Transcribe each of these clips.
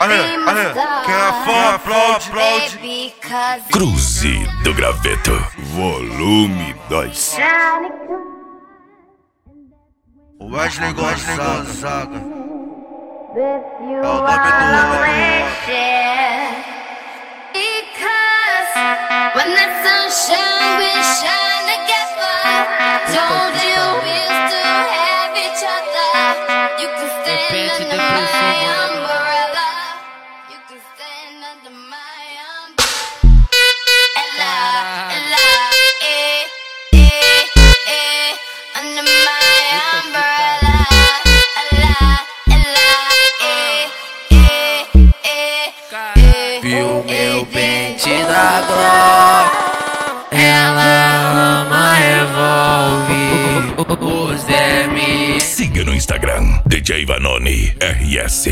Quem é fã, aplaude. Cruze do Graveto, volume 2. O Wesley Gonzaga é o nome do homem. When the sunshine we shine together, told you we still have each other. You can stand under my umbrella. You can stand under my umbrella. Under my umbrella. Viu meu pente da Glock, ela ama revolve os vermes. Siga no Instagram, DJ Vanoni RS.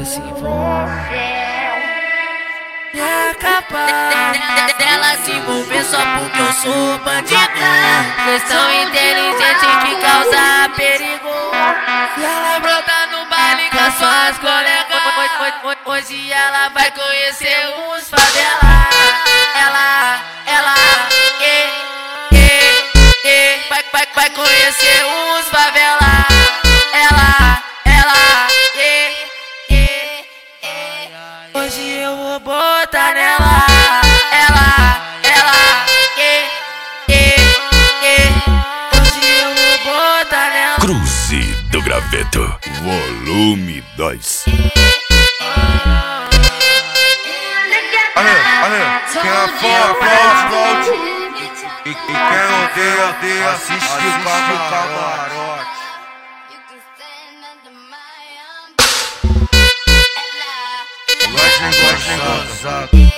É capaz dela se envolver só porque eu sou bandido. Vocês são inteligentes que causa perigo. E ela brota no baile com as suas colegas. Hoje ela vai conhecer os favela. Vai conhecer os favela. Hoje eu vou botar nela. Hoje eu vou botar nela. Cruze do Graveto, volume 2. Quem é fã, aplaude. E quem odeia, assiste o camarote. Wesley Gonzaga.